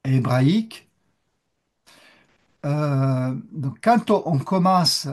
hébraïque. Donc, quand on commence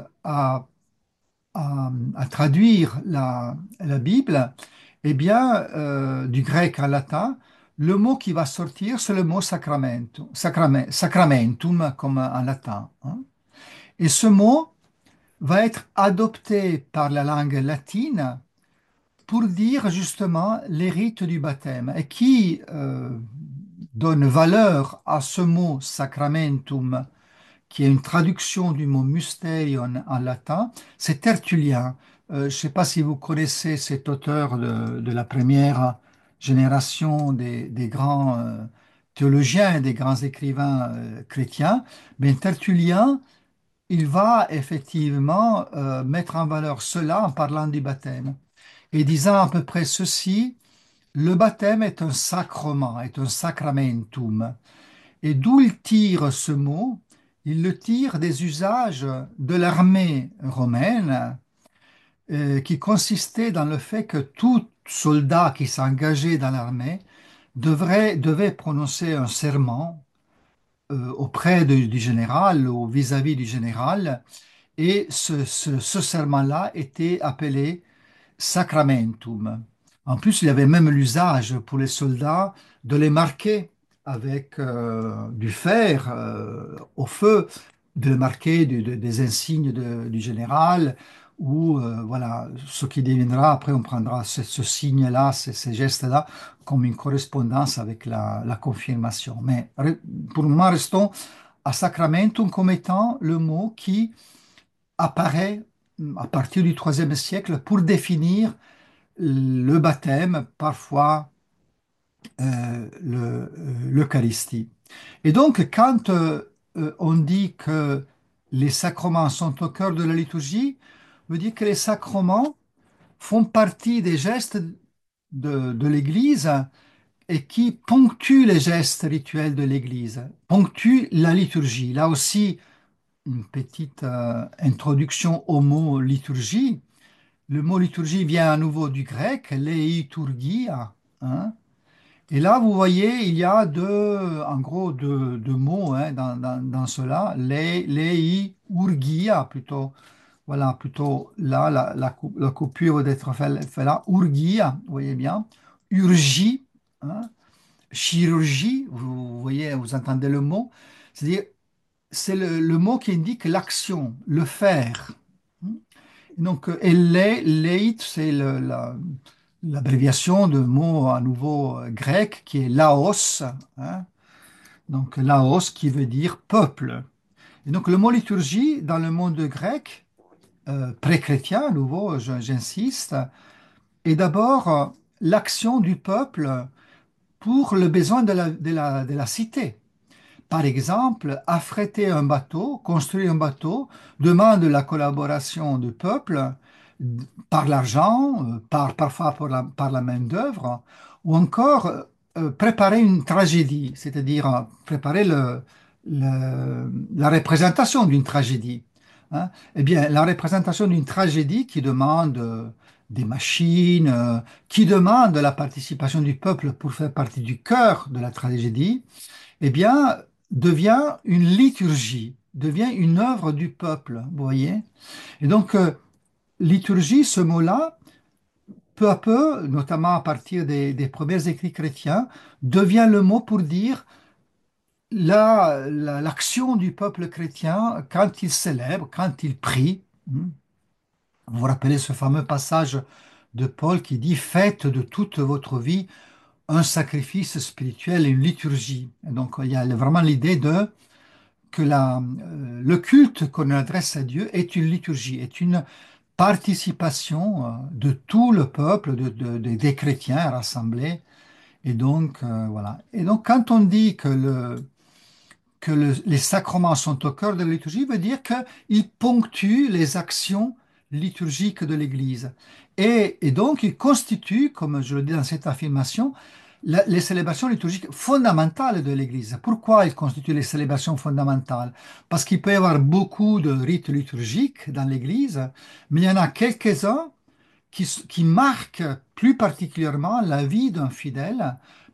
à traduire la Bible, eh bien, du grec en latin, le mot qui va sortir, c'est le mot sacramento, sacramentum, comme en latin, hein. Et ce mot va être adopté par la langue latine pour dire justement les rites du baptême. Et qui donne valeur à ce mot sacramentum, qui est une traduction du mot mysterion en latin, c'est Tertullien. Je ne sais pas si vous connaissez cet auteur de la première génération des grands théologiens et des grands écrivains chrétiens. Mais Tertullien, il va effectivement mettre en valeur cela en parlant du baptême et disant à peu près ceci: le baptême est un sacrement, est un sacramentum. Et d'où il tire ce mot? Il le tire des usages de l'armée romaine, qui consistait dans le fait que tout soldat qui s'engageait dans l'armée devait prononcer un serment auprès du général ou vis-à-vis du général, et ce serment-là était appelé sacramentum. En plus, il y avait même l'usage pour les soldats de les marquer avec du fer au feu, de les marquer des insignes du général, ou voilà, ce qui deviendra, après on prendra ce signe-là, ces gestes-là, comme une correspondance avec la confirmation. Mais pour le moment, restons à sacramentum comme étant le mot qui apparaît à partir du IIIe siècle pour définir le baptême, parfois l'Eucharistie. Et donc, quand on dit que les sacrements sont au cœur de la liturgie, veut dire que les sacrements font partie des gestes de l'Église et qui ponctuent les gestes rituels de l'Église, ponctuent la liturgie. Là aussi, une petite introduction au mot liturgie. Le mot liturgie vient à nouveau du grec, leiturgia, hein. Et là, vous voyez, il y a en gros deux mots hein, dans cela, leiurgia plutôt. Voilà, plutôt là, la coupure d'être fait là, urgia, vous voyez bien, urgie, hein, chirurgie, vous voyez, vous entendez le mot, c'est-à-dire, c'est le mot qui indique l'action, le faire. Donc, et leit, c'est l'abréviation de mot à nouveau grec qui est laos, hein. Donc, laos qui veut dire peuple. Et donc, le mot liturgie dans le monde grec, pré-chrétien, à nouveau, j'insiste, est d'abord l'action du peuple pour le besoin de la cité. Par exemple, affréter un bateau, construire un bateau, demande la collaboration du peuple par l'argent, parfois par la main-d'œuvre, ou encore préparer une tragédie, c'est-à-dire préparer la représentation d'une tragédie, hein. Eh bien, la représentation d'une tragédie qui demande des machines, qui demande la participation du peuple pour faire partie du cœur de la tragédie, eh bien, devient une liturgie, devient une œuvre du peuple, vous voyez? Et donc, liturgie, ce mot-là, peu à peu, notamment à partir des premiers écrits chrétiens, devient le mot pour dire l'action du peuple chrétien quand il célèbre, quand il prie. Vous vous rappelez ce fameux passage de Paul qui dit: Faites de toute votre vie un sacrifice spirituel et une liturgie. Et donc, il y a vraiment l'idée que le culte qu'on adresse à Dieu est une liturgie, est une participation de tout le peuple, des chrétiens rassemblés. Et donc, voilà. Et donc, quand on dit que les sacrements sont au cœur de la liturgie, veut dire qu'ils ponctuent les actions liturgiques de l'Église. Et donc, ils constituent, comme je le dis dans cette affirmation, les célébrations liturgiques fondamentales de l'Église. Pourquoi ils constituent les célébrations fondamentales? Parce qu'il peut y avoir beaucoup de rites liturgiques dans l'Église, mais il y en a quelques-uns qui marquent plus particulièrement la vie d'un fidèle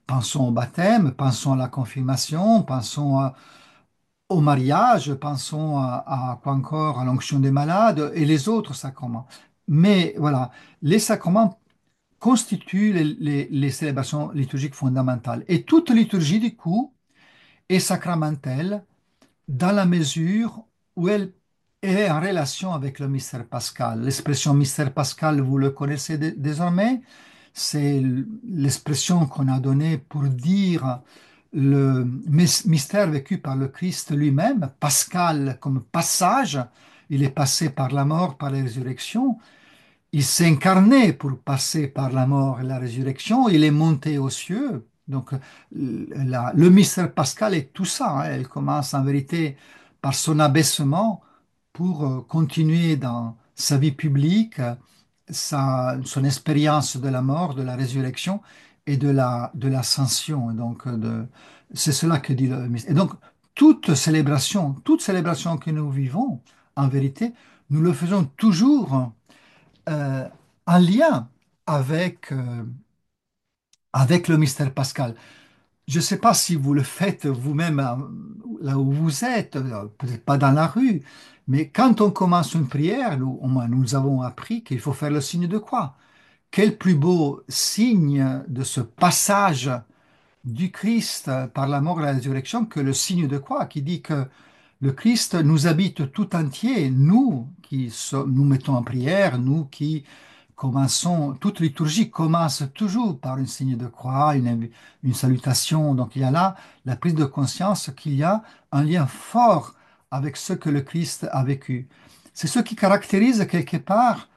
Pensons au baptême, pensons à la confirmation, au mariage, pensons à quoi encore, à l'onction des malades et les autres sacrements. Mais voilà, les sacrements constituent les célébrations liturgiques fondamentales. Et toute liturgie, du coup, est sacramentelle dans la mesure où elle est en relation avec le mystère pascal. L'expression mystère pascal, vous le connaissez désormais, c'est l'expression qu'on a donnée pour dire le mystère vécu par le Christ lui-même, pascal comme passage, il est passé par la mort, par la résurrection, il s'est incarné pour passer par la mort et la résurrection. Il est monté aux cieux. Donc, le mystère pascal est tout ça, hein. Elle commence en vérité par son abaissement pour continuer dans sa vie publique, son expérience de la mort, de la résurrection et de l'ascension. Donc, c'est cela que dit le mystère. Et donc, toute célébration que nous vivons, en vérité, nous le faisons toujours euh, en lien avec, avec le mystère pascal. Je ne sais pas si vous le faites vous-même là où vous êtes, peut-être pas dans la rue, mais quand on commence une prière, nous, au moins nous avons appris qu'il faut faire le signe de croix. Quel plus beau signe de ce passage du Christ par la mort et la résurrection que le signe de croix qui dit que le Christ nous habite tout entier, nous qui nous mettons en prière, nous qui commençons, toute liturgie commence toujours par un signe de croix, une salutation. Donc il y a là la prise de conscience qu'il y a un lien fort avec ce que le Christ a vécu. C'est ce qui caractérise quelque part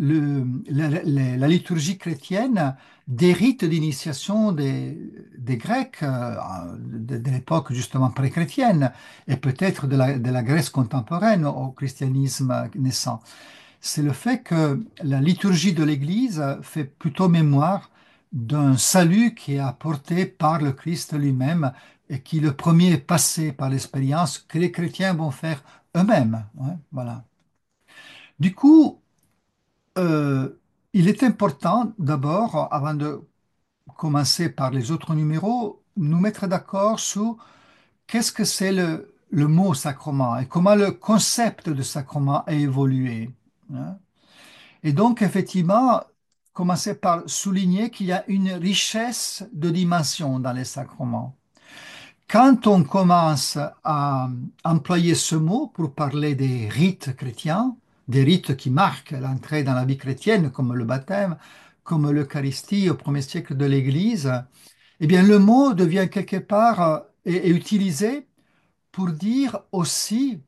la liturgie chrétienne des rites d'initiation des Grecs de l'époque justement pré-chrétienne et peut-être de la Grèce contemporaine au christianisme naissant. C'est le fait que la liturgie de l'Église fait plutôt mémoire d'un salut qui est apporté par le Christ lui-même et qui le premier est passé par l'expérience que les chrétiens vont faire eux-mêmes, hein, voilà. Du coup, euh, il est important d'abord, avant de commencer par les autres numéros, nous mettre d'accord sur qu'est-ce que c'est le mot sacrement et comment le concept de sacrement a évolué, hein. Et donc, effectivement, commencer par souligner qu'il y a une richesse de dimensions dans les sacrements. Quand on commence à employer ce mot pour parler des rites chrétiens, des rites qui marquent l'entrée dans la vie chrétienne, comme le baptême, comme l'Eucharistie au premier siècle de l'Église, eh bien, le mot devient quelque part est utilisé pour dire aussi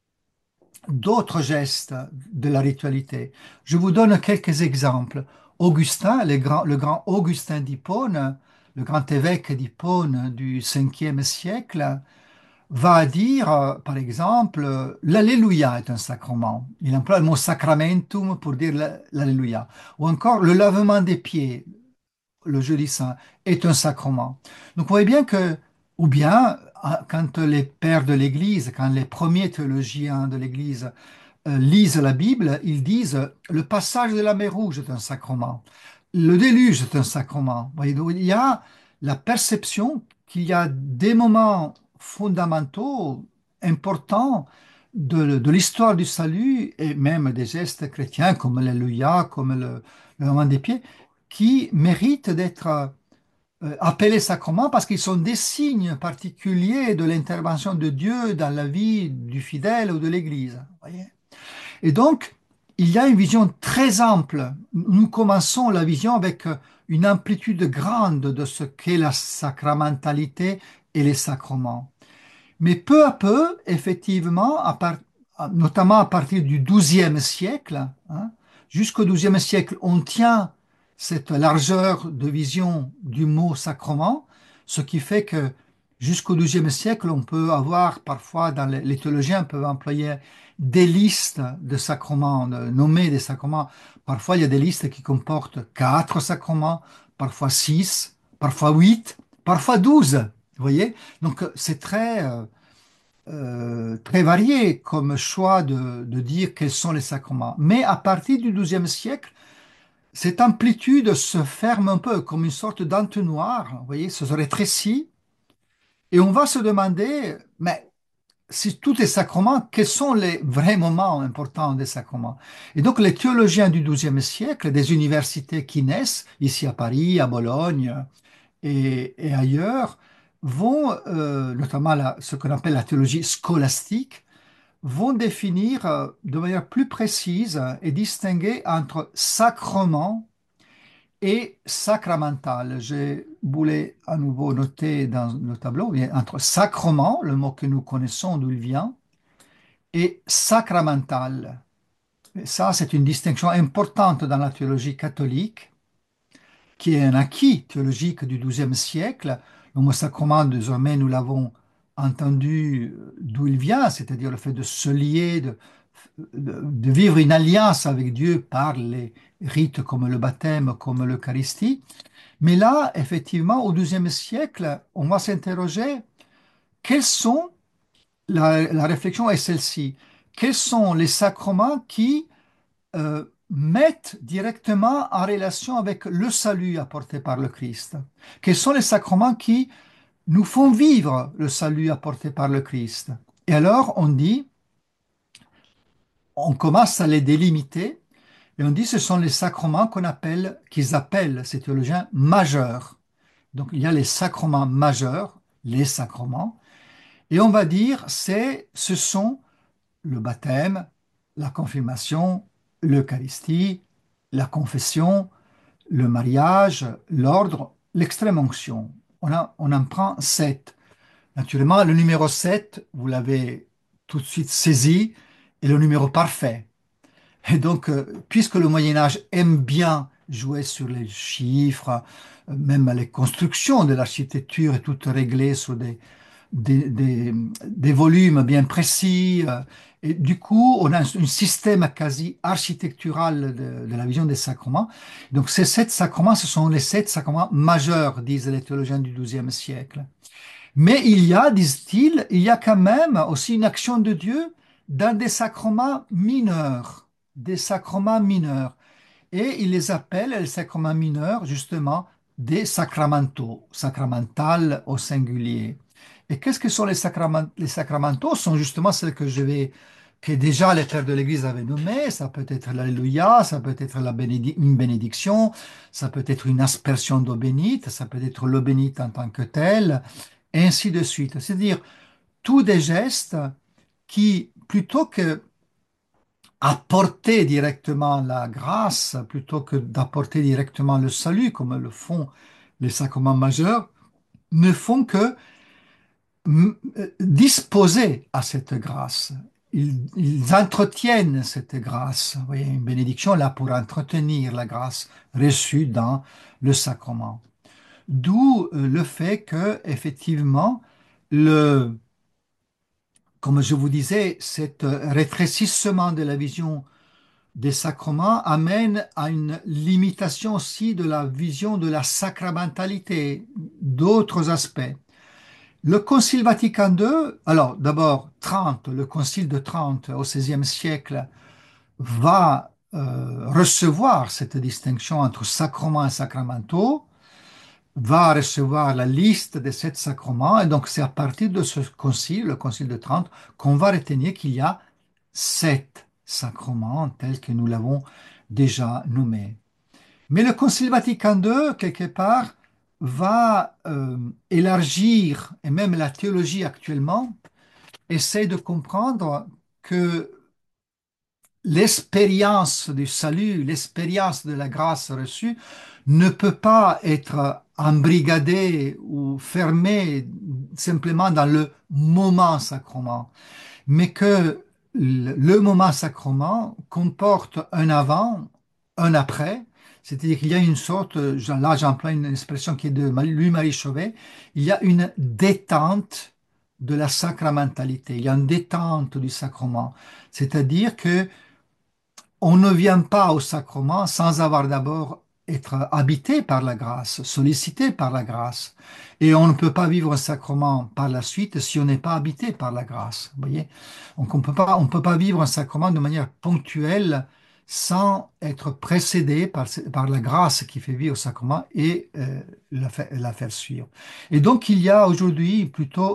d'autres gestes de la ritualité. Je vous donne quelques exemples. Augustin, le grand Augustin d'Hippone, le grand évêque d'Hippone du 5e siècle, va dire, par exemple, l'Alléluia est un sacrement. Il emploie le mot sacramentum pour dire l'Alléluia. Ou encore le lavement des pieds, le jeudi saint, est un sacrement. Donc vous voyez bien que, ou bien, quand les pères de l'Église, quand les premiers théologiens de l'Église lisent la Bible, ils disent le passage de la mer Rouge est un sacrement, le déluge est un sacrement. Vous voyez, donc il y a la perception qu'il y a des moments fondamentaux, importants de l'histoire du salut et même des gestes chrétiens comme l'Alléluia, comme le moment des pieds, qui méritent d'être appelés sacrements parce qu'ils sont des signes particuliers de l'intervention de Dieu dans la vie du fidèle ou de l'Église. Voyez. Et donc, il y a une vision très ample. Nous commençons la vision avec une amplitude grande de ce qu'est la sacramentalité et les sacrements. Mais peu à peu, effectivement, notamment à partir du XIIe siècle, hein, jusqu'au XIIe siècle, on tient cette largeur de vision du mot sacrement, ce qui fait que jusqu'au XIIe siècle, on peut avoir parfois, les théologiens peuvent employer des listes de sacrements, de nommer des sacrements. Parfois, il y a des listes qui comportent 4 sacrements, parfois 6, parfois 8, parfois 12. Vous voyez? Donc, c'est très varié comme choix de dire quels sont les sacrements. Mais à partir du XIIe siècle, cette amplitude se ferme un peu comme une sorte d'entonnoir, vous voyez, ça se rétrécit, et on va se demander, mais si tout est sacrement, quels sont les vrais moments importants des sacrements? Et donc les théologiens du XIIe siècle, des universités qui naissent, ici à Paris, à Bologne et ailleurs, vont, notamment ce qu'on appelle la théologie scolastique, vont définir de manière plus précise et distinguer entre sacrement et sacramental. Je voulais à nouveau noter dans le tableau, il y a entre sacrement, le mot que nous connaissons, d'où il vient, et sacramental. Et ça, c'est une distinction importante dans la théologie catholique, qui est un acquis théologique du XIIe siècle. Le mot sacrement, désormais, nous l'avons entendu d'où il vient, c'est-à-dire le fait de se lier, de vivre une alliance avec Dieu par les rites comme le baptême, comme l'Eucharistie. Mais là, effectivement, au XIIe siècle, on va s'interroger quels sont, la réflexion est celle-ci, quels sont les sacrements qui mettent directement en relation avec le salut apporté par le Christ? Quels sont les sacrements qui nous font vivre le salut apporté par le Christ? Et alors, on dit, on commence à les délimiter et on dit ce sont les sacrements qu'ils appellent, ces théologiens, majeurs. Donc il y a les sacrements majeurs, les sacrements, et on va dire ce sont le baptême, la confirmation, l'Eucharistie, la confession, le mariage, l'ordre, l'extrême-onction. On en prend sept. Naturellement, le numéro 7, vous l'avez tout de suite saisi, est le numéro parfait. Et donc, puisque le Moyen Âge aime bien jouer sur les chiffres, même les constructions de l'architecture est toute réglée sur des, des- des volumes bien précis. Et du coup, on a un système quasi architectural de la vision des sacrements. Donc, ces sept sacrements, ce sont les sept sacrements majeurs, disent les théologiens du XIIe siècle. Mais il y a, disent-ils, il y a quand même aussi une action de Dieu dans des sacrements mineurs. Et il les appelle, les sacrements mineurs, justement, des sacramentaux, sacramental au singulier. Et qu'est-ce que sont les sacraments? Les sacramentaux sont justement celles que déjà les pères de l'Église avaient nommées. Ça peut être l'Alléluia, ça peut être une bénédiction, ça peut être une aspersion d'eau bénite, ça peut être l'eau bénite en tant que telle, et ainsi de suite. C'est-à-dire tous des gestes qui, plutôt que apporter directement la grâce, plutôt que d'apporter directement le salut, comme le font les sacrements majeurs, ne font que disposer à cette grâce. Ils entretiennent cette grâce. Vous voyez, une bénédiction là pour entretenir la grâce reçue dans le sacrement. D'où le fait que, effectivement, le, comme je vous disais, cet rétrécissement de la vision des sacrements amène à une limitation aussi de la vision de la sacramentalité, d'autres aspects. Le Concile Vatican II, alors d'abord Trente, le Concile de Trente au XVIe siècle, va recevoir cette distinction entre sacrements et sacramentaux, va recevoir la liste des sept sacrements, et donc c'est à partir de ce concile, le Concile de Trente, qu'on va retenir qu'il y a sept sacrements tels que nous l'avons déjà nommés. Mais le Concile Vatican II, quelque part, va élargir, et même la théologie actuellement, essaie de comprendre que l'expérience du salut, l'expérience de la grâce reçue ne peut pas être embrigadée ou fermée simplement dans le moment sacrement, mais que le moment sacrement comporte un avant, un après, c'est-à-dire qu'il y a une sorte, là j'emploie une expression qui est de Louis-Marie Chauvet, il y a une détente de la sacramentalité, il y a une détente du sacrement, c'est-à-dire que on ne vient pas au sacrement sans avoir d'abord être habité par la grâce, sollicité par la grâce. Et on ne peut pas vivre un sacrement par la suite si on n'est pas habité par la grâce. Vous voyez? Donc on peut pas vivre un sacrement de manière ponctuelle sans être précédé par la grâce qui fait vie au sacrement et la faire suivre. Et donc il y a aujourd'hui plutôt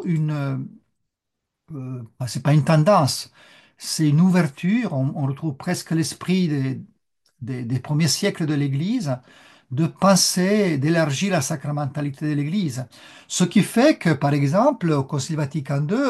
c'est pas une tendance, c'est une ouverture. On retrouve presque l'esprit des premiers siècles de l'Église de penser, d'élargir la sacramentalité de l'Église. Ce qui fait que, par exemple, au Concile Vatican II,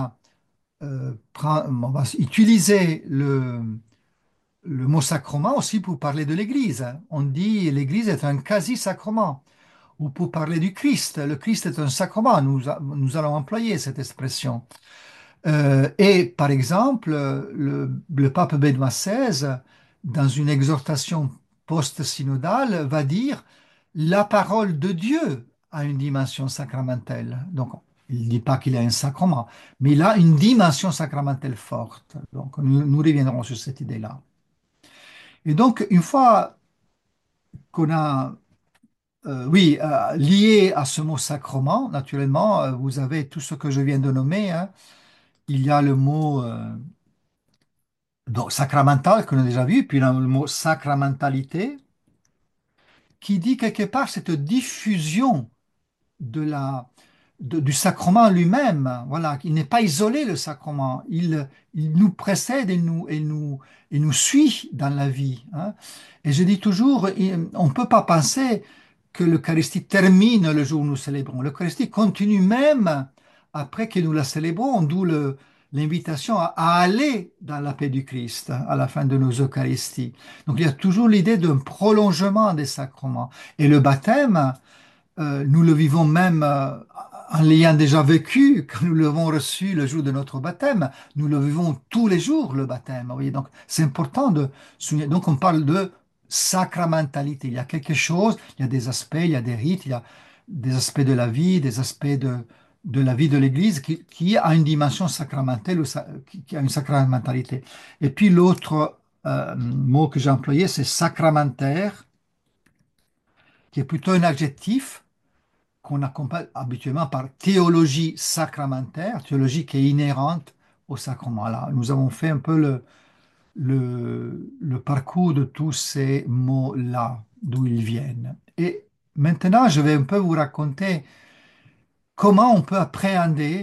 on va utiliser le mot sacrement aussi pour parler de l'Église. On dit l'Église est un quasi-sacrement. Ou pour parler du Christ, le Christ est un sacrement. Nous allons employer cette expression. Et par exemple, le pape Benoît XVI, dans une exhortation post-synodale, va dire la parole de Dieu a une dimension sacramentelle. Donc, il ne dit pas qu'il a un sacrement, mais il a une dimension sacramentelle forte. Donc, nous reviendrons sur cette idée-là. Et donc, une fois qu'on a, oui, lié à ce mot sacrement, naturellement, vous avez tout ce que je viens de nommer, hein. Il y a le mot donc, sacramental qu'on a déjà vu, puis le mot sacramentalité, qui dit quelque part cette diffusion de du sacrement lui-même. Voilà, il n'est pas isolé le sacrement, il nous précède et nous suit dans la vie, hein. Et je dis toujours, on ne peut pas penser que l'Eucharistie termine le jour où nous célébrons. L'Eucharistie continue même après que nous la célébrons, d'où l'invitation à aller dans la paix du Christ à la fin de nos Eucharisties. Donc il y a toujours l'idée d'un prolongement des sacrements. Et le baptême, nous le vivons même en l'ayant déjà vécu, quand nous l'avons reçu le jour de notre baptême. Nous le vivons tous les jours, le baptême. Vous voyez, donc c'est important de souligner. Donc on parle de sacramentalité. Il y a quelque chose, il y a des aspects, il y a des rites, il y a des aspects de la vie, des aspects de la vie de l'Église qui a une dimension sacramentelle, ou qui a une sacramentalité. Et puis l'autre mot que j'ai employé, c'est sacramentaire, qui est plutôt un adjectif qu'on accompagne habituellement par théologie sacramentaire, théologie qui est inhérente au sacrement. Là, nous avons fait un peu le parcours de tous ces mots-là, d'où ils viennent. Et maintenant, je vais un peu vous raconter comment on peut appréhender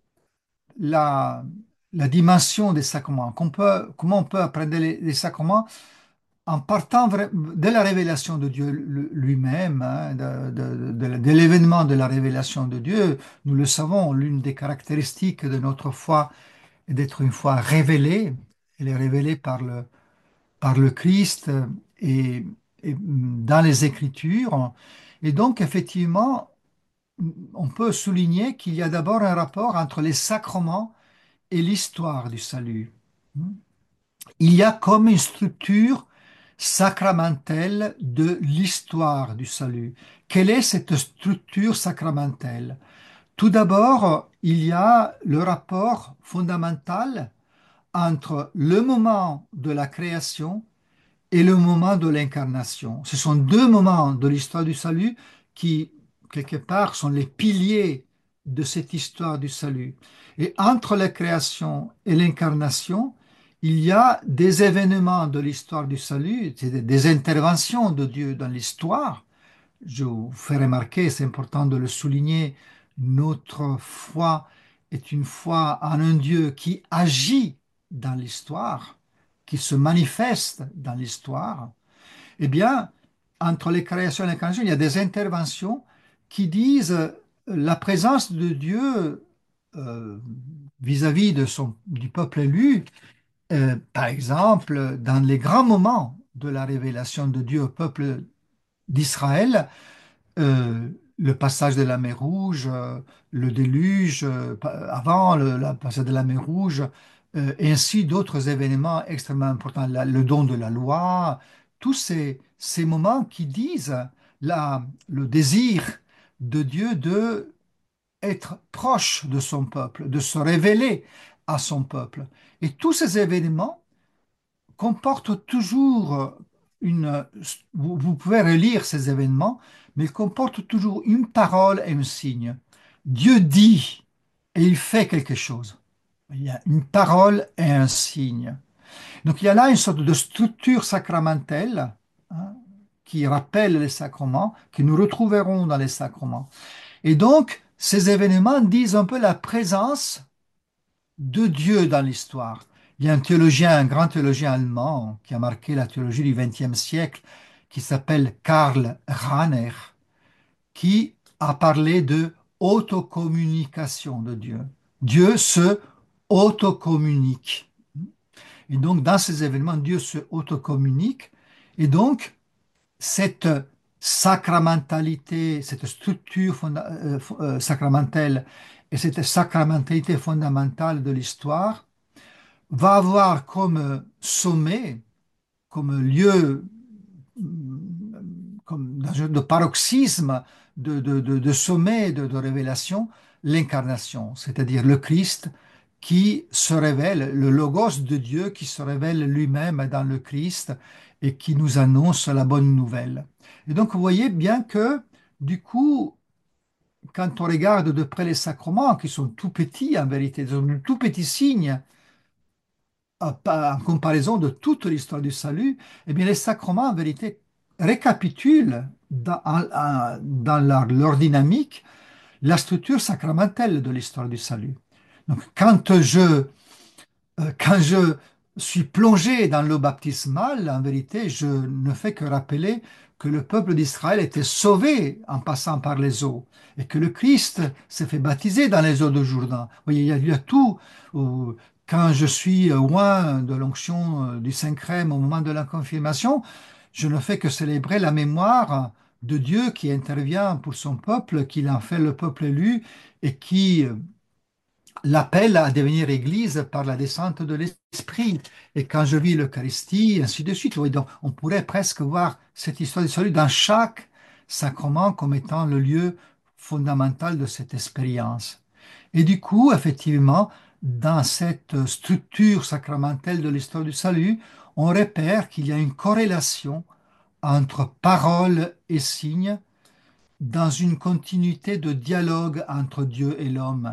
la, la dimension des sacrements, comment on peut appréhender les sacrements en partant de la révélation de Dieu lui-même, hein, de l'événement de la révélation de Dieu. Nous le savons, l'une des caractéristiques de notre foi est d'être une foi révélée. Elle est révélée par le Christ et dans les Écritures. Et donc, effectivement, on peut souligner qu'il y a d'abord un rapport entre les sacrements et l'histoire du salut. Il y a comme une structure sacramentelle de l'histoire du salut. Quelle est cette structure sacramentelle? Tout d'abord, il y a le rapport fondamental entre le moment de la création et le moment de l'incarnation. Ce sont deux moments de l'histoire du salut qui, quelque part, sont les piliers de cette histoire du salut. Et entre la création et l'incarnation, il y a des événements de l'histoire du salut, des interventions de Dieu dans l'histoire. Je vous fais remarquer, c'est important de le souligner, notre foi est une foi en un Dieu qui agit dans l'histoire, qui se manifeste dans l'histoire. Eh bien, entre les créations et l'incarnation, il y a des interventions qui disent la présence de Dieu euh, vis-à-vis du peuple élu, par exemple, dans les grands moments de la révélation de Dieu au peuple d'Israël, le passage de la mer Rouge, le déluge, avant le passage de la mer Rouge, et ainsi d'autres événements extrêmement importants, le don de la loi, tous ces moments qui disent le désir de Dieu de être proche de son peuple, de se révéler à son peuple. Et tous ces événements comportent toujours une... vous pouvez relire ces événements, mais ils comportent toujours une parole et un signe. Dieu dit et il fait quelque chose. Il y a une parole et un signe. Donc il y a là une sorte de structure sacramentelle, hein, qui rappelle les sacrements, que nous retrouverons dans les sacrements. Et donc, ces événements disent un peu la présence de Dieu dans l'histoire. Il y a un théologien, un grand théologien allemand qui a marqué la théologie du XXe siècle, qui s'appelle Karl Rahner, qui a parlé de autocommunication de Dieu. Dieu se autocommunique. Et donc, dans ces événements, Dieu se autocommunique. Et donc, cette sacramentalité, cette structure sacramentelle et cette sacramentalité fondamentale de l'histoire va avoir comme sommet, comme lieu, comme dans un de paroxysme de sommet de révélation, l'incarnation, c'est-à-dire le Christ qui se révèle, le Logos de Dieu qui se révèle lui-même dans le Christ et qui nous annonce la bonne nouvelle. Et donc vous voyez bien que du coup, quand on regarde de près les sacrements, qui sont tout petits en vérité, ils sont de tout petits signes en comparaison de toute l'histoire du salut, eh bien les sacrements en vérité récapitulent dans leur dynamique la structure sacramentelle de l'histoire du salut. Donc quand je suis plongé dans l'eau baptismale, en vérité, je ne fais que rappeler que le peuple d'Israël était sauvé en passant par les eaux et que le Christ s'est fait baptiser dans les eaux de Jourdain. Vous voyez, il y a tout. euh, Quand je suis loin de l'onction du Saint-Crème au moment de la confirmation, je ne fais que célébrer la mémoire de Dieu qui intervient pour son peuple, qu'il en fait le peuple élu et qui l'appel à devenir Église par la descente de l'Esprit. Et quand je vis l'Eucharistie, ainsi de suite. Oui, donc on pourrait presque voir cette histoire du salut dans chaque sacrement comme étant le lieu fondamental de cette expérience. Et du coup, effectivement, dans cette structure sacramentelle de l'histoire du salut, on repère qu'il y a une corrélation entre parole et signe dans une continuité de dialogue entre Dieu et l'homme.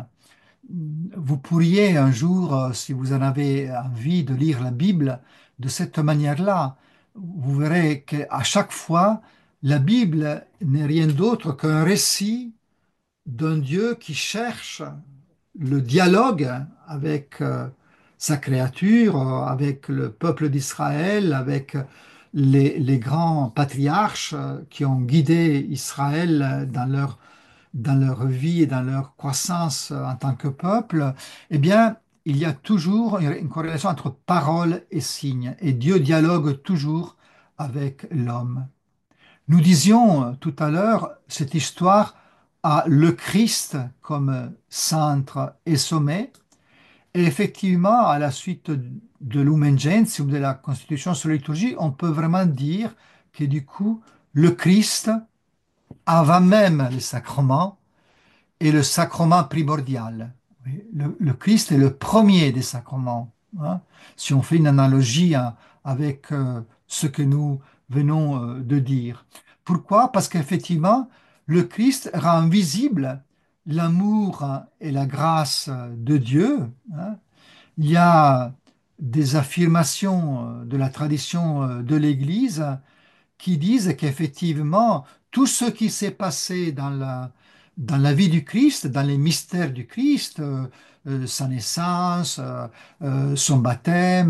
Vous pourriez un jour, si vous en avez envie, de lire la Bible de cette manière-là. Vous verrez qu'à chaque fois, la Bible n'est rien d'autre qu'un récit d'un Dieu qui cherche le dialogue avec sa créature, avec le peuple d'Israël, avec les grands patriarches qui ont guidé Israël dans leur vie et dans leur croissance en tant que peuple, eh bien, il y a toujours une corrélation entre parole et signe, et Dieu dialogue toujours avec l'homme. Nous disions tout à l'heure, cette histoire a le Christ comme centre et sommet, et effectivement, à la suite de Lumen Gentium, de la Constitution sur la liturgie, on peut vraiment dire que du coup, le Christ, avant même les sacrements, est le sacrement primordial. Oui, le Christ est le premier des sacrements, hein. Si on fait une analogie avec ce que nous venons de dire. Pourquoi? Parce qu'effectivement, le Christ rend visible l'amour et la grâce de Dieu, hein. Il y a des affirmations de la tradition de l'Église qui disent qu'effectivement, tout ce qui s'est passé dans la vie du Christ, dans les mystères du Christ, sa naissance, son baptême,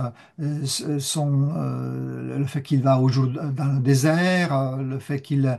le fait qu'il va dans le désert, le fait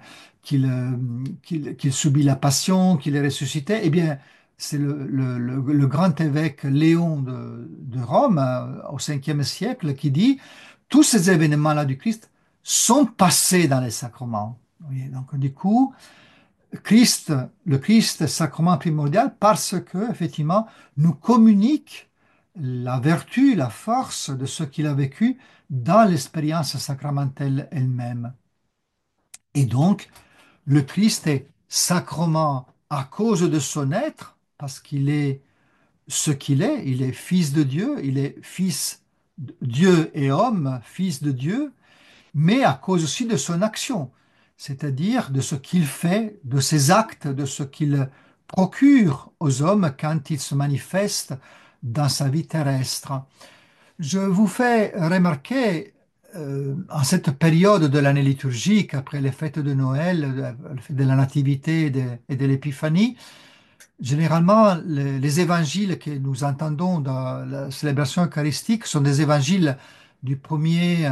qu'il subit la passion, qu'il est ressuscité, eh bien, c'est le grand évêque Léon de Rome, au 5e siècle, qui dit, tous ces événements-là du Christ sont passés dans les sacrements. Oui, donc du coup, le Christ, sacrement primordial, parce que effectivement, nous communique la vertu, la force de ce qu'il a vécu dans l'expérience sacramentelle elle-même. Et donc, le Christ est sacrement à cause de son être, parce qu'il est ce qu'il est, il est fils de Dieu, il est fils de Dieu et homme, fils de Dieu, mais à cause aussi de son action, c'est-à-dire de ce qu'il fait, de ses actes, de ce qu'il procure aux hommes quand il se manifeste dans sa vie terrestre. Je vous fais remarquer, en cette période de l'année liturgique, après les fêtes de Noël, le fête de la Nativité et de l'Épiphanie, généralement, les évangiles que nous entendons dans la célébration eucharistique sont des évangiles du premier,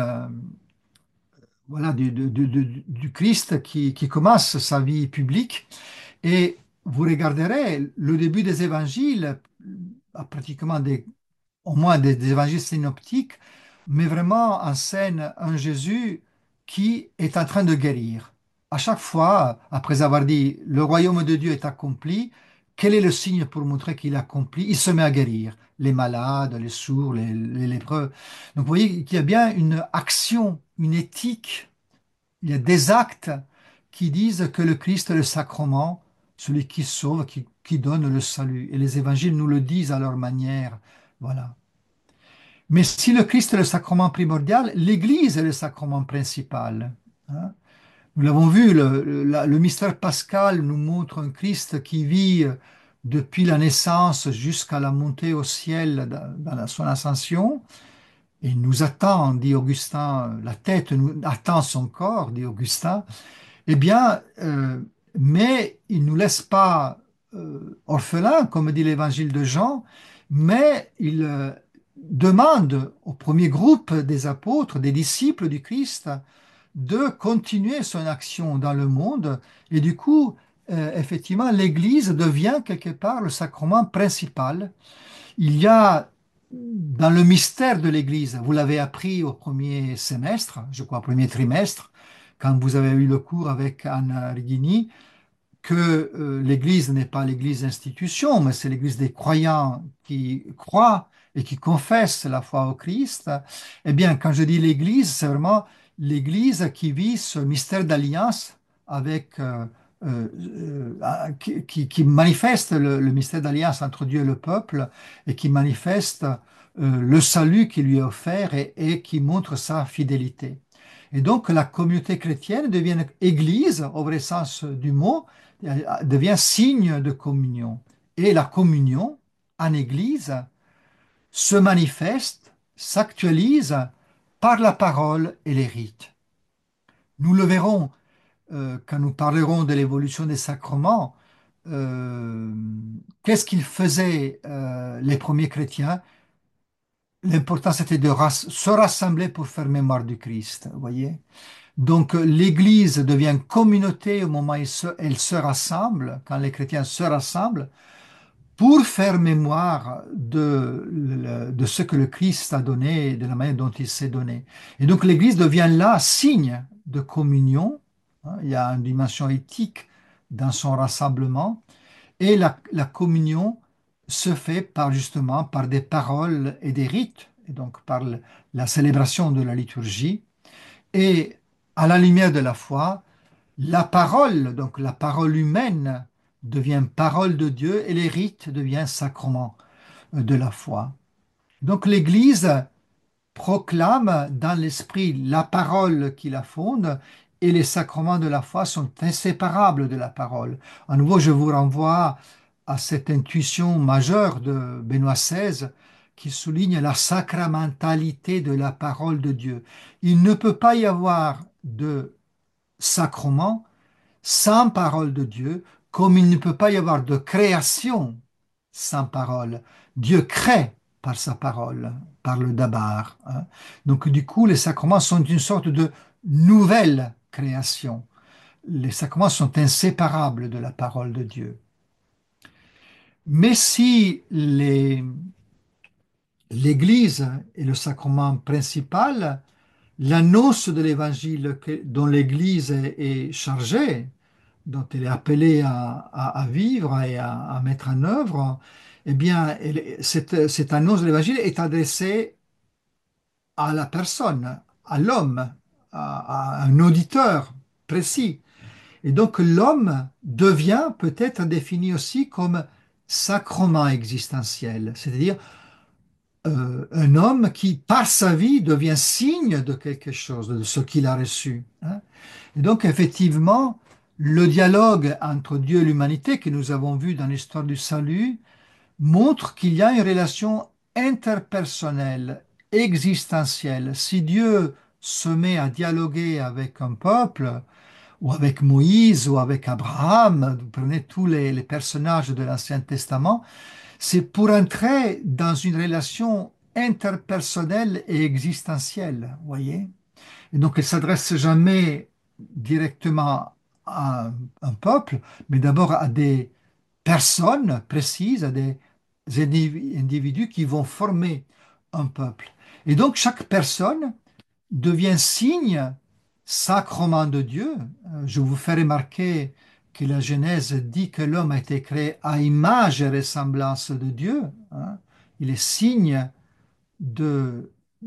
voilà, du Christ qui commence sa vie publique. Et vous regarderez le début des évangiles, pratiquement au moins des évangiles synoptiques, met vraiment en scène un Jésus qui est en train de guérir. À chaque fois, après avoir dit le royaume de Dieu est accompli, quel est le signe pour montrer qu'il est accompli? Il se met à guérir les malades, les sourds, les lépreux. Donc vous voyez qu'il y a bien une action, une éthique, il y a des actes qui disent que le Christ est le sacrement, celui qui sauve, qui donne le salut. Et les évangiles nous le disent à leur manière. Voilà. Mais si le Christ est le sacrement primordial, l'Église est le sacrement principal. Hein. Nous l'avons vu, le mystère pascal nous montre un Christ qui vit depuis la naissance jusqu'à la montée au ciel dans son ascension. Et il nous attend, dit Augustin, la tête nous attend son corps, dit Augustin. Eh bien, mais il ne nous laisse pas orphelins, comme dit l'évangile de Jean, mais il demande au premier groupe des apôtres, des disciples du Christ, de continuer son action dans le monde. Et du coup, effectivement, l'Église devient quelque part le sacrement principal. Il y a dans le mystère de l'Église, vous l'avez appris au premier semestre, je crois, au premier trimestre, quand vous avez eu le cours avec Anna Righini, que l'Église n'est pas l'Église institution, mais c'est l'Église des croyants qui croient et qui confessent la foi au Christ. Eh bien, quand je dis l'Église, c'est vraiment l'Église qui vit ce mystère d'alliance avec, qui manifeste le mystère d'alliance entre Dieu et le peuple et qui manifeste le salut qui lui est offert et qui montre sa fidélité. Et donc la communauté chrétienne devient église au vrai sens du mot, devient signe de communion. Et la communion en Église se manifeste, s'actualise par la parole et les rites. Nous le verrons quand nous parlerons de l'évolution des sacrements. euh, Qu'est-ce qu'ils faisaient les premiers chrétiens? L'important c'était de se rassembler pour faire mémoire du Christ, vous voyez? Donc l'Église devient communauté au moment où elle se rassemble, quand les chrétiens se rassemblent, pour faire mémoire de ce que le Christ a donné, de la manière dont il s'est donné. Et donc l'Église devient là signe de communion. Hein. Il y a une dimension éthique dans son rassemblement. Et la communion se fait justement par des paroles et des rites, et donc par la célébration de la liturgie. Et à la lumière de la foi, la parole, donc la parole humaine, devient parole de Dieu et les rites deviennent sacrement de la foi. Donc l'Église proclame dans l'esprit la parole qui la fonde et les sacrements de la foi sont inséparables de la parole. À nouveau, je vous renvoie à cette intuition majeure de Benoît XVI qui souligne la sacramentalité de la parole de Dieu. Il ne peut pas y avoir de sacrement sans parole de Dieu, comme il ne peut pas y avoir de création sans parole. Dieu crée par sa parole, par le dabar. Hein. Donc du coup, les sacrements sont une sorte de nouvelle création. Les sacrements sont inséparables de la parole de Dieu. Mais si l'Église est le sacrement principal, la noce de l'Évangile dont l'Église est chargée, dont elle est appelée à vivre et à mettre en œuvre, eh bien, cette annonce de l'Évangile est adressée à la personne, à l'homme, à un auditeur précis. Et donc l'homme devient peut-être défini aussi comme sacrement existentiel, c'est-à-dire un homme qui, par sa vie, devient signe de quelque chose, de ce qu'il a reçu. Hein. Et donc, effectivement, le dialogue entre Dieu et l'humanité que nous avons vu dans l'histoire du salut montre qu'il y a une relation interpersonnelle existentielle. Si Dieu se met à dialoguer avec un peuple, ou avec Moïse, ou avec Abraham, vous prenez tous les personnages de l'Ancien Testament, c'est pour entrer dans une relation interpersonnelle et existentielle, voyez? Et donc, elle s'adresse jamais directement à un peuple, mais d'abord à des personnes précises, à des individus qui vont former un peuple. Et donc, chaque personne devient signe sacrement de Dieu. Je vous fais remarquer que la Genèse dit que l'homme a été créé à image et ressemblance de Dieu, hein. Il est signe de,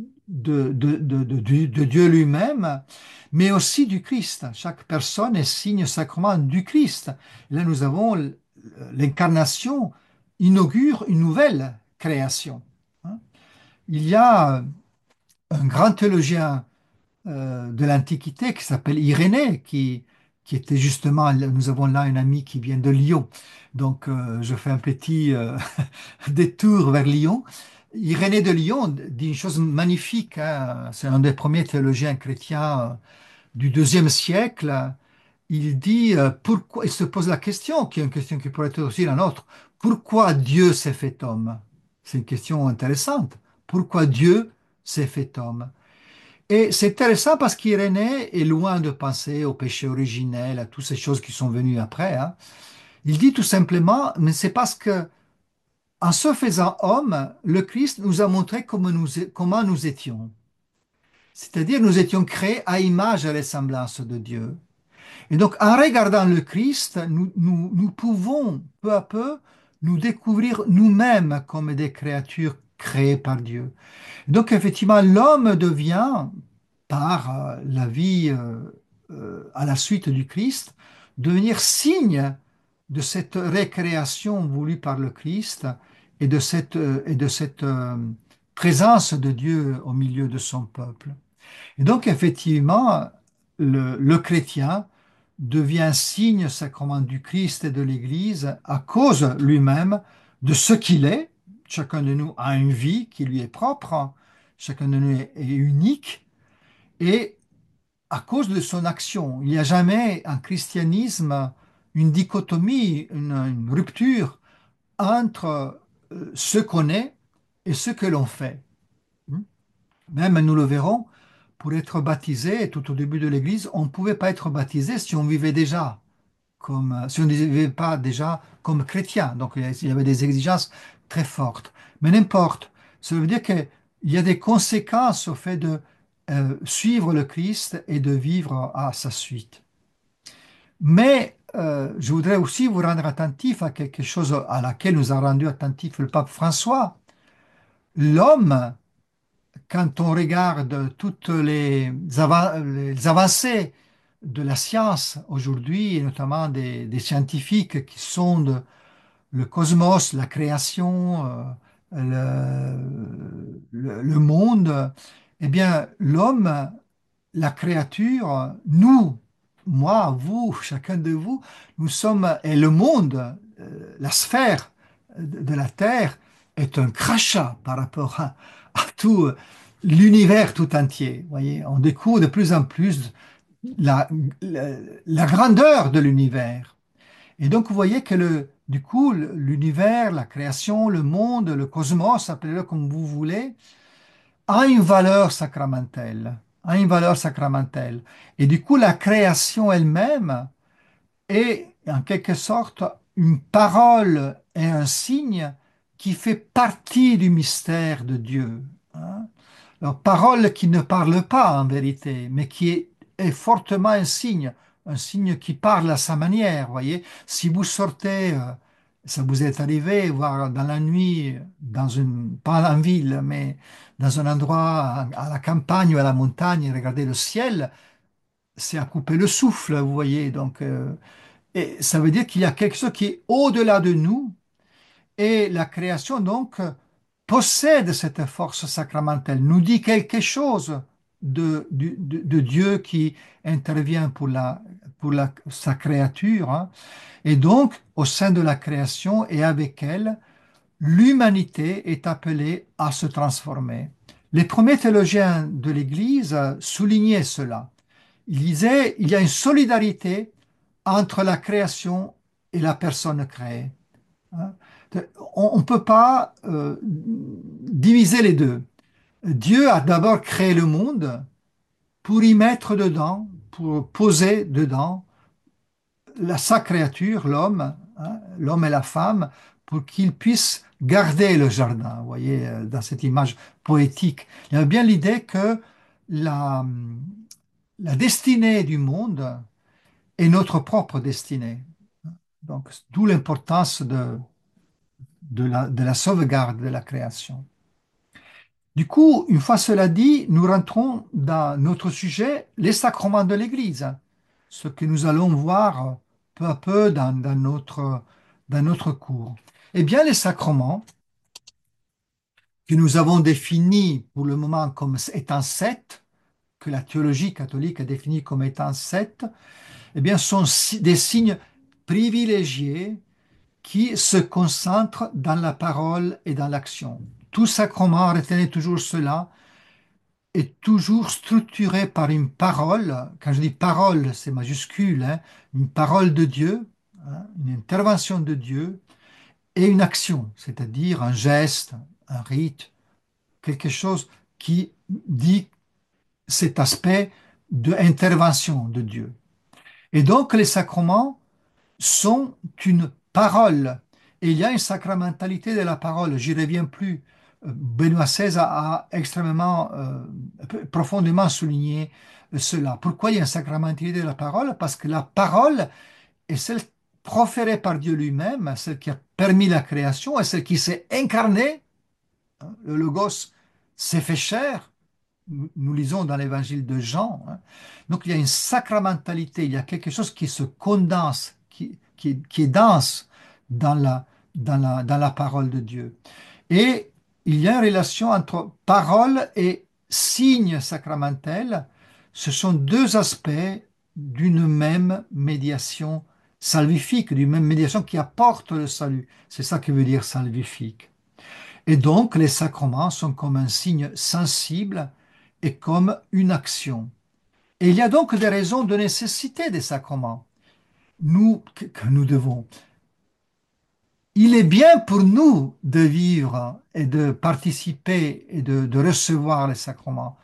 de Dieu lui-même, mais aussi du Christ. Chaque personne est signe sacrement du Christ. Là, nous avons l'incarnation inaugure une nouvelle création, hein. Il y a un grand théologien de l'Antiquité qui s'appelle Irénée, qui était justement, nous avons là une amie qui vient de Lyon, donc je fais un petit détour vers Lyon. Irénée de Lyon dit une chose magnifique, hein. C'est un des premiers théologiens chrétiens du deuxième siècle. Il dit pourquoi, il se pose la question, qui est une question qui pourrait être aussi la nôtre, pourquoi Dieu s'est fait homme? C'est une question intéressante. Pourquoi Dieu s'est fait homme? Et c'est intéressant parce qu'Irénée est loin de penser au péché originel, à toutes ces choses qui sont venues après, hein. Il dit tout simplement, mais c'est parce que en se faisant homme, le Christ nous a montré comment nous étions. C'est-à-dire, nous étions créés à image et ressemblance de Dieu. Et donc, en regardant le Christ, nous pouvons peu à peu nous découvrir nous-mêmes comme des créatures créées par Dieu. Donc, effectivement, l'homme devient, par la vie à la suite du Christ, devenir signe de cette récréation voulue par le Christ et de cette présence de Dieu au milieu de son peuple. Et donc, effectivement, le chrétien devient signe sacrement du Christ et de l'Église à cause lui-même de ce qu'il est. Chacun de nous a une vie qui lui est propre, chacun de nous est unique, et à cause de son action. Il n'y a jamais en christianisme une dichotomie, une rupture entre ce qu'on est et ce que l'on fait. Même, nous le verrons, pour être baptisé, tout au début de l'Église, on ne pouvait pas être baptisé si on vivait déjà comme, si on ne vivait pas déjà comme chrétien. Donc, il y avait des exigences très fortes. Mais n'importe, ça veut dire qu'il y a des conséquences au fait de suivre le Christ et de vivre à sa suite. Mais je voudrais aussi vous rendre attentif à quelque chose à laquelle nous a rendu attentif le pape François. L'homme, quand on regarde toutes les avancées de la science aujourd'hui, et notamment des scientifiques qui sondent le cosmos, la création, le monde, eh bien, l'homme, la créature, nous, moi, vous, chacun de vous, nous sommes, et le monde, la sphère de la Terre est un crachat par rapport à tout l'univers tout entier. Vous voyez, on découvre de plus en plus la, la, la grandeur de l'univers. Et donc, vous voyez que du coup, l'univers, la création, le monde, le cosmos, appelez-le comme vous voulez, a une valeur sacramentelle, a une valeur sacramentelle. Et du coup, la création elle-même est en quelque sorte une parole et un signe qui fait partie du mystère de Dieu, hein. Alors, parole qui ne parle pas en vérité, mais qui est fortement un signe qui parle à sa manière. Voyez, si vous sortez, ça vous est arrivé, voir dans la nuit, pas en ville, mais dans un endroit à la campagne ou à la montagne, regarder le ciel, c'est à couper le souffle, vous voyez. Donc, et ça veut dire qu'il y a quelque chose qui est au-delà de nous et la création, donc, possède cette force sacramentelle, nous dit quelque chose de Dieu qui intervient sa créature, hein. Et donc, au sein de la création et avec elle, l'humanité est appelée à se transformer. Les premiers théologiens de l'Église soulignaient cela. Ils disaient, il y a une solidarité entre la création et la personne créée, hein. On ne peut pas diviser les deux. Dieu a d'abord créé le monde pour y mettre dedans, pour poser dedans sa créature, l'homme, hein, l'homme et la femme, pour qu'ils puissent garder le jardin. Vous voyez, dans cette image poétique, il y a bien l'idée que la, la destinée du monde est notre propre destinée. Donc, d'où l'importance de la sauvegarde de la création. Du coup, une fois cela dit, nous rentrons dans notre sujet, les sacrements de l'Église, ce que nous allons voir peu à peu dans notre cours. Eh bien, les sacrements que nous avons définis pour le moment comme étant sept, que la théologie catholique a défini comme étant sept, eh bien, sont des signes privilégiés qui se concentrent dans la parole et dans l'action. Tout sacrement, retenez toujours cela, est toujours structuré par une parole. Quand je dis parole, c'est majuscule, hein, une parole de Dieu, hein, une intervention de Dieu et une action, c'est-à-dire un geste, un rite, quelque chose qui dit cet aspect d'intervention de Dieu. Et donc les sacrements sont une parole. Et il y a une sacramentalité de la parole. J'y reviens plus. Benoît XVI a extrêmement, profondément souligné cela. Pourquoi il y a une sacramentalité de la parole? Parce que la parole est celle proférée par Dieu lui-même, celle qui a permis la création, et celle qui s'est incarnée. Le Logos s'est fait chair, nous lisons dans l'évangile de Jean, hein. Donc il y a une sacramentalité, il y a quelque chose qui se condense, qui est dense dans la parole de Dieu. Et il y a une relation entre parole et signe sacramentel. Ce sont deux aspects d'une même médiation salvifique, d'une même médiation qui apporte le salut. C'est ça que veut dire salvifique. Et donc, les sacrements sont comme un signe sensible et comme une action. Et il y a donc des raisons de nécessité des sacrements. Que nous devons. Il est bien pour nous de vivre et de participer et de recevoir les sacrements,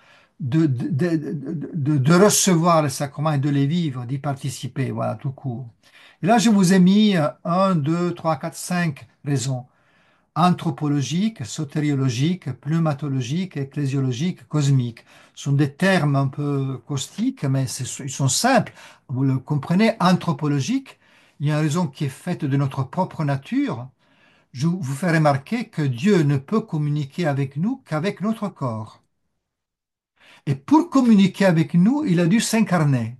de recevoir les sacrements et de les vivre, d'y participer, voilà, tout court. Et là, je vous ai mis un, deux, trois, quatre, cinq raisons anthropologique, sotériologique, pneumatologique, ecclésiologique, cosmique. Ce sont des termes un peu caustiques, mais ils sont simples. Vous le comprenez, anthropologique, il y a une raison qui est faite de notre propre nature. Je vous fais remarquer que Dieu ne peut communiquer avec nous qu'avec notre corps. Et pour communiquer avec nous, il a dû s'incarner.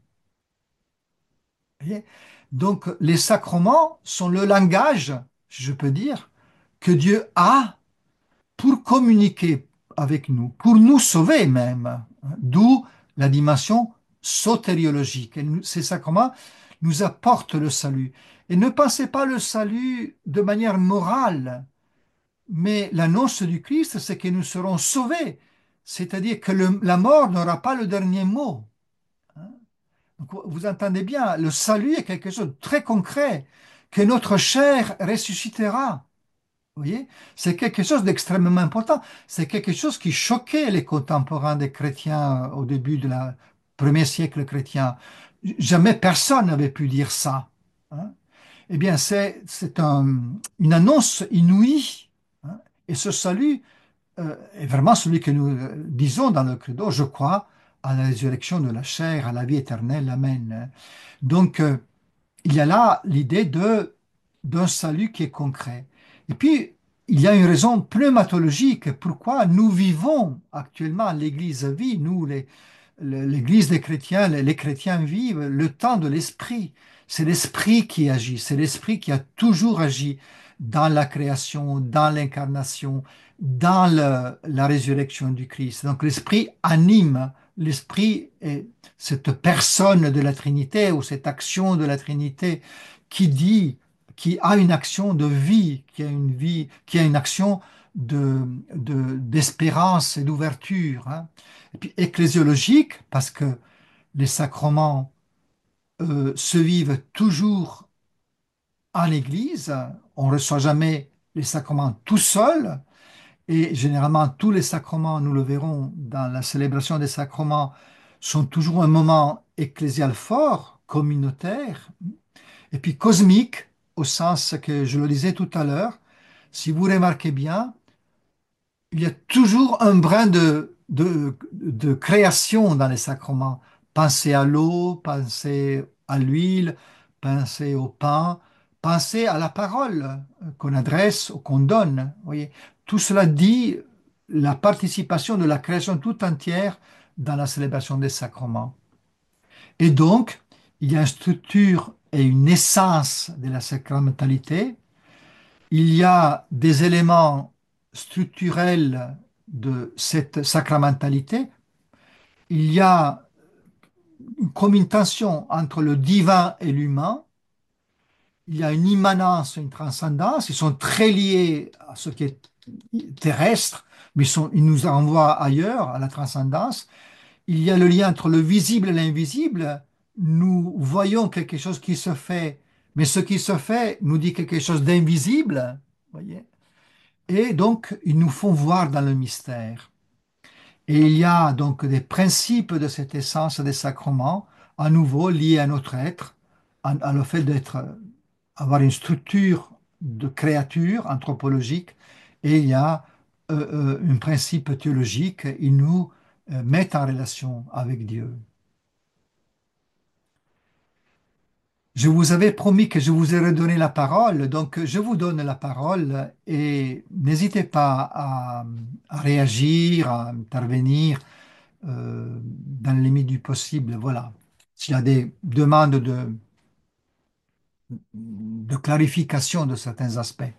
Voyez. Donc, les sacrements sont le langage, si je peux dire, que Dieu a pour communiquer avec nous, pour nous sauver même, hein. D'où la dimension sotériologique. Ces sacrements nous apportent le salut. Et ne pensez pas le salut de manière morale, mais l'annonce du Christ, c'est que nous serons sauvés, c'est-à-dire que la mort n'aura pas le dernier mot, hein. Donc, vous entendez bien, le salut est quelque chose de très concret, que notre chair ressuscitera. Vous voyez, c'est quelque chose d'extrêmement important. C'est quelque chose qui choquait les contemporains des chrétiens au début de la premier siècle chrétien. Jamais personne n'avait pu dire ça, hein. Eh bien, une annonce inouïe, hein. Et ce salut est vraiment celui que nous disons dans le credo. Je crois à la résurrection de la chair, à la vie éternelle. Amen. Donc, il y a là l'idée d'un salut qui est concret. Et puis, il y a une raison pneumatologique pourquoi nous vivons actuellement, l'Église vit, l'Église des chrétiens, les chrétiens vivent le temps de l'Esprit. C'est l'Esprit qui agit, c'est l'Esprit qui a toujours agi dans la création, dans l'incarnation, dans la résurrection du Christ. Donc l'Esprit anime, l'Esprit est cette personne de la Trinité ou cette action de la Trinité qui dit, qui a une action de vie, qui a une vie, qui a une action d'espérance et d'ouverture, hein. Et puis ecclésiologique, parce que les sacrements se vivent toujours en Église. On ne reçoit jamais les sacrements tout seul. Et généralement, tous les sacrements, nous le verrons dans la célébration des sacrements, sont toujours un moment ecclésial fort, communautaire, et puis cosmique, au sens que je le disais tout à l'heure. Si vous remarquez bien, il y a toujours un brin de création dans les sacrements. Pensez à l'eau, pensez à l'huile, pensez au pain, pensez à la parole qu'on adresse ou qu'on donne. Vous voyez, tout cela dit la participation de la création tout entière dans la célébration des sacrements. Et donc, il y a une structure et une essence de la sacramentalité. Il y a des éléments structurels de cette sacramentalité. Il y a comme une tension entre le divin et l'humain. Il y a une immanence, une transcendance. Ils sont très liés à ce qui est terrestre, mais ils nous envoient ailleurs, à la transcendance. Il y a le lien entre le visible et l'invisible. Nous voyons quelque chose qui se fait, mais ce qui se fait nous dit quelque chose d'invisible. Voyez. Et donc, ils nous font voir dans le mystère. Et il y a donc des principes de cette essence des sacrements, à nouveau liés à notre être, à le fait avoir une structure de créature anthropologique. Et il y a un principe théologique, ils nous mettent en relation avec Dieu. Je vous avais promis que je vous ai redonné la parole, donc je vous donne la parole et n'hésitez pas à réagir, à intervenir dans les limites du possible. Voilà. S'il y a des demandes de clarification de certains aspects.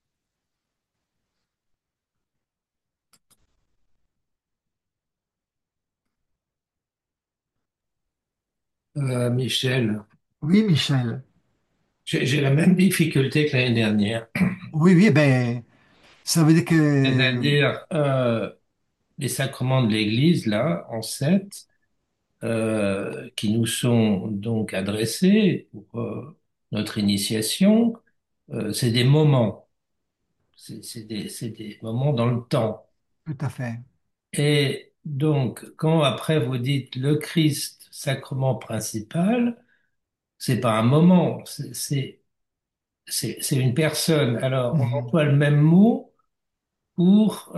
Michel, Oui, Michel. j'ai la même difficulté que l'année dernière. Oui, oui, ben, ça veut dire que C'est-à-dire, les sacrements de l'Église, là, en sept, qui nous sont donc adressés pour notre initiation, c'est des moments. C'est des moments dans le temps. tout à fait. Et donc, quand après vous dites le Christ, sacrement principal, c'est pas un moment, c'est une personne. Alors, on Mhm. emploie le même mot pour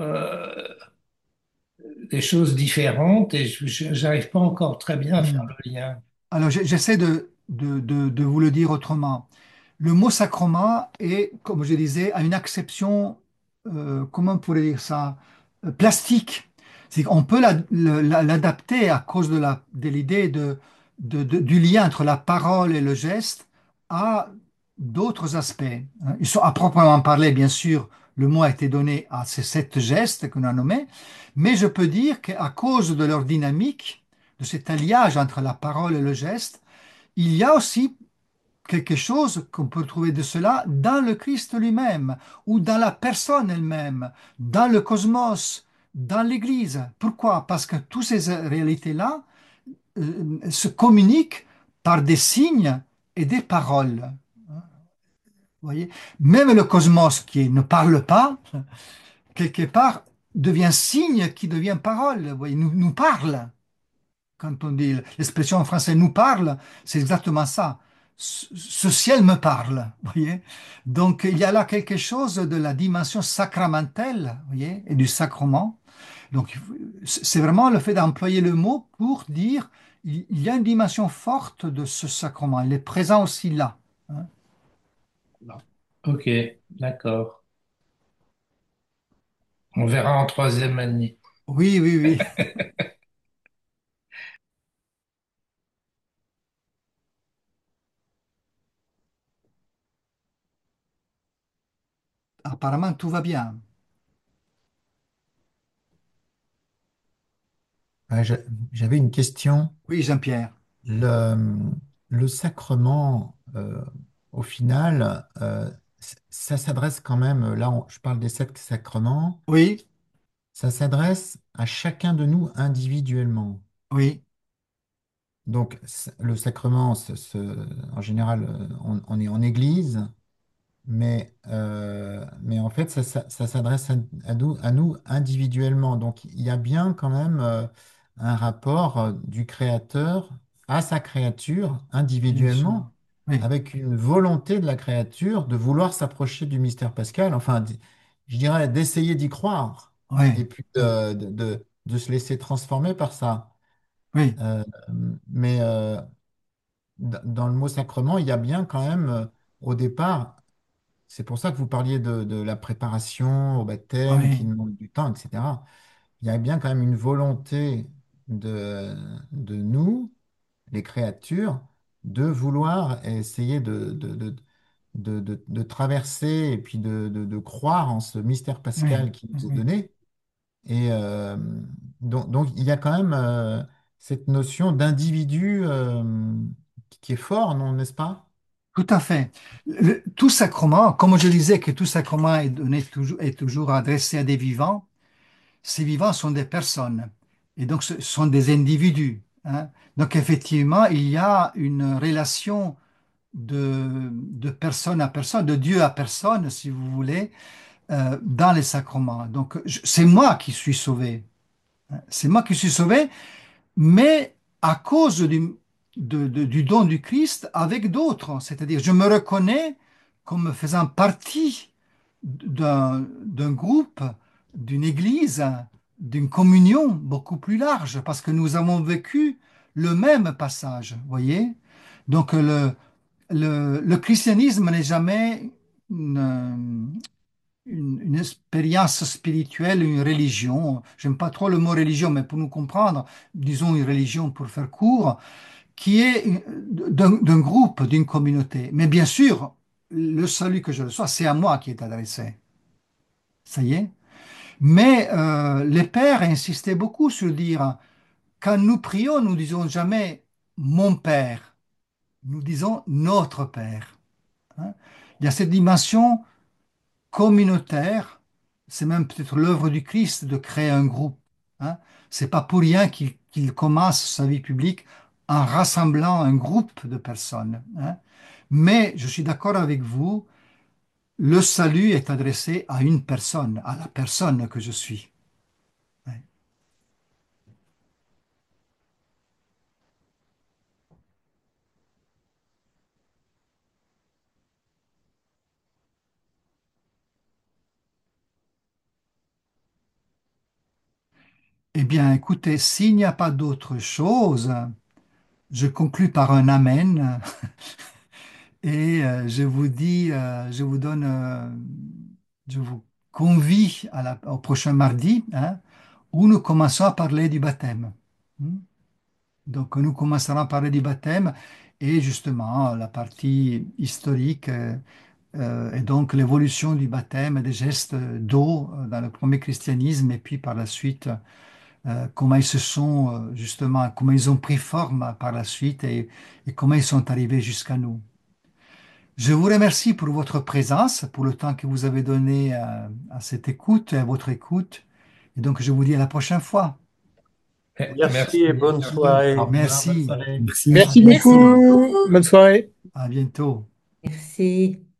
des choses différentes et j'arrive pas encore très bien à faire Mhm. le lien. Alors, j'essaie de vous le dire autrement. Le mot sacrement est, comme je disais, a une acception, comment on pourrait dire ça, plastique. C'est qu'on peut l'adapter à cause de l'idée du lien entre la parole et le geste à d'autres aspects, hein. Ils sont à proprement parler, bien sûr, le mot a été donné à ces sept gestes qu'on a nommés, mais je peux dire qu'à cause de leur dynamique, de cet alliage entre la parole et le geste, il y a aussi quelque chose qu'on peut trouver de cela dans le Christ lui-même, ou dans la personne elle-même, dans le cosmos, dans l'Église. Pourquoi? Parce que toutes ces réalités-là se communiquent par des signes et des paroles. Vous voyez? Même le cosmos qui ne parle pas, quelque part, devient signe qui devient parole. Vous voyez, nous parle. Quand on dit l'expression en français nous parle, c'est exactement ça. Ce ciel me parle, vous voyez. Donc il y a là quelque chose de la dimension sacramentelle, vous voyez, et du sacrement. Donc c'est vraiment le fait d'employer le mot pour dire il y a une dimension forte de ce sacrement. Il est présent aussi là, hein. Ok, d'accord. On verra en troisième année. Oui, oui, oui. Apparemment tout va bien. Ouais, j'avais une question. Oui, Jean-Pierre. Le, le sacrement, au final, ça s'adresse quand même, là je parle des sept sacrements, Oui, ça s'adresse à chacun de nous individuellement. oui, Donc le sacrement, en général, on est en église, mais en fait, ça s'adresse à nous individuellement. Donc il y a bien quand même un rapport du créateur à sa créature bien individuellement, sûr. Oui, avec une volonté de la créature de vouloir s'approcher du mystère pascal, enfin, je dirais d'essayer d'y croire, et oui, puis oui, de se laisser transformer par ça. oui, Euh, mais dans le mot sacrement, il y a bien quand même, au départ, c'est pour ça que vous parliez de la préparation au baptême qui oui, demande du temps, etc. Il y a bien quand même une volonté de, de nous, les créatures, de vouloir essayer de traverser et puis de croire en ce mystère oui, pascal qui nous est oui. donné. Et donc, il y a quand même cette notion d'individu qui est fort, non, n'est-ce pas? Tout à fait. Tout sacrement, comme je disais que tout sacrement est toujours adressé à des vivants, ces vivants sont des personnes. Et donc, ce sont des individus, hein. Donc, effectivement, il y a une relation de personne à personne, de Dieu à personne, si vous voulez, dans les sacrements. Donc, c'est moi qui suis sauvé, hein. C'est moi qui suis sauvé, mais à cause du don du Christ avec d'autres. C'est-à-dire, je me reconnais comme faisant partie d'un groupe, d'une église, d'une communion beaucoup plus large, parce que nous avons vécu le même passage, voyez? Donc, le christianisme n'est jamais une expérience spirituelle, une religion. J'aime pas trop le mot religion, mais pour nous comprendre, disons une religion pour faire court, qui est d'un groupe, d'une communauté. Mais bien sûr, le salut que je reçois, c'est à moi qui est adressé. Ça y est. Mais les pères insistaient beaucoup sur dire, quand nous prions, nous disons jamais mon Père, nous disons notre Père, hein. Il y a cette dimension communautaire. C'est même peut-être l'œuvre du Christ de créer un groupe, hein. C'est pas pour rien qu'il commence sa vie publique en rassemblant un groupe de personnes, hein. Mais je suis d'accord avec vous, le salut est adressé à une personne, à la personne que je suis. Ouais. Eh bien, écoutez, s'il n'y a pas d'autre chose, je conclus par un amen et je vous dis, je vous donne, je vous convie au prochain mardi, hein, où nous commençons à parler du baptême. Hmm. Donc, nous commencerons à parler du baptême et justement la partie historique et donc l'évolution du baptême et des gestes d'eau dans le premier christianisme et puis par la suite comment ils se sont justement, comment ils ont pris forme par la suite et comment ils sont arrivés jusqu'à nous. Je vous remercie pour votre présence, pour le temps que vous avez donné à cette écoute, à votre écoute. Et donc, je vous dis à la prochaine fois. Merci Merci et bonne à vous. Au soirée. revoir, bonne Merci. soirée. Merci. À Merci bientôt. beaucoup. Bonne soirée. À bientôt. Merci.